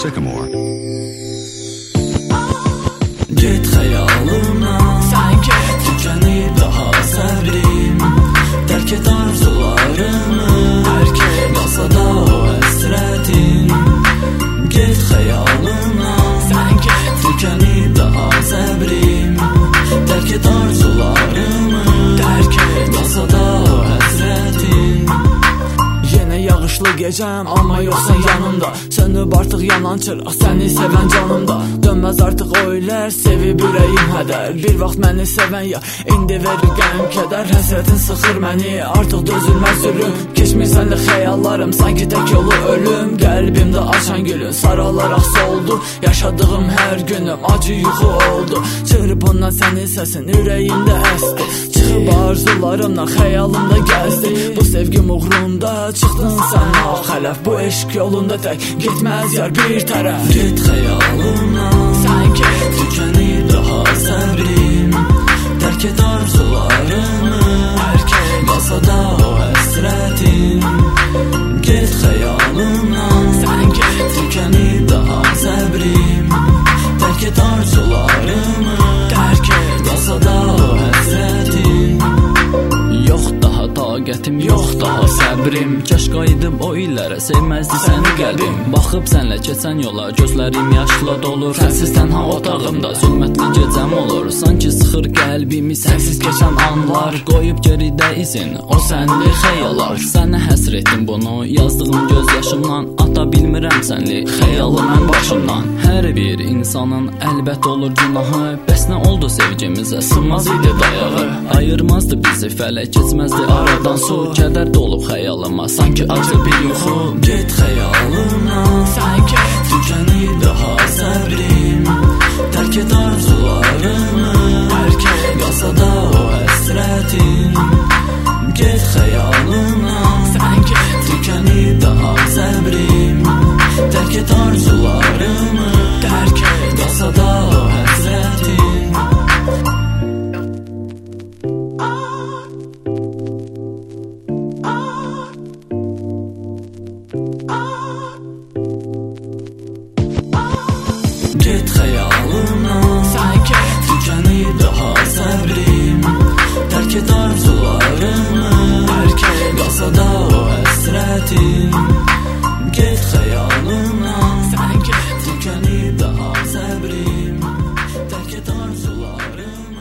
Sycamore. Get xəyalına, sən get, tükənib daha səbrim. Tərk et arzularımı, tərk et, qalsa da o həsrətin. Get xəyalına, sən get, tükənib daha səbrim. Tərk et arzularımı, tərk et, qalsa da o həsrətin. Yenə yağışlı gecəm, amma yoxsan yanımda. Sönüb artıq yanan çıraq, səni sevən canımda. Dönməz artıq o iller, sevib ürəyim hədər. Bir vaxt məni sevən ya, indi verir qəm kədər. Həsrətin sıxır məni, artıq dözülməz zülüm. Keçmir sənlə xəyallarım, sanki tək yolu ölüm. Qəlbimdə açan gülün, saralaraq soldu. Yaşadığım hər günüm acı yuxu oldu. Çığırıb ondan sənin səsin ürəyimdə əsdi. Çıxıb arzularımla xəyalımda gəzdi. Bu sevgim uğrunda çıxdın sən naxələf. Bu eşq yolunda tək getməz yar bir tərəf. Get xəyalına, sən get, tükənib daha səbrim. Tərk et arzularımı, tərk et, qalsa da o həsrətin. Get xəyalına, sən get, tükənib daha səbrim. Tərk et arzularımı, tərk et, qalsa da o həsrətin. Yox daha taqətim, yox daha səbrim. Kaş qayıdım o illərə, sevməzdi səni qəlbim. Baxıb sənlə keçən yola, gözlərim yaşla dolur. Sənsiz tənha otağımda, zülmətli gecəm olur. Sanki sıxır qəlbimi, sənsiz keçən anlar. Qoyub geridə izin, o sənli xəyallar. Sənə həsr etdim bunu, yazdığım göz yaşımdan. Ata bilmirəm sənli xəyalı mən başımdan. Hər bir insanın əlbət olur günahı. Bəs nə oldu sevgimizə, sınmaz idi dayağı. Ayırmazdı bizi fələk, keçməzdi aradan su. Kədər dolub xəyalıma, sanki acı bir yuxu. Get xəyalına, sən get, tükənib daha səbrim. Tərk et arzularımı, tərk et, qalsa da o həsrətin. Get xəyalına, sən get, tükənib daha səbrim. Tərk et arzularımı, tərk et, qalsa da o həsrətin. Get xəyalına, sən get, tükənib daha səbrim. Tərk et arzularımı, tərk et, qalsa da o həsrətin. Get xəyalına, sən get, tükənib daha səbrim. Tərk et arzularımı.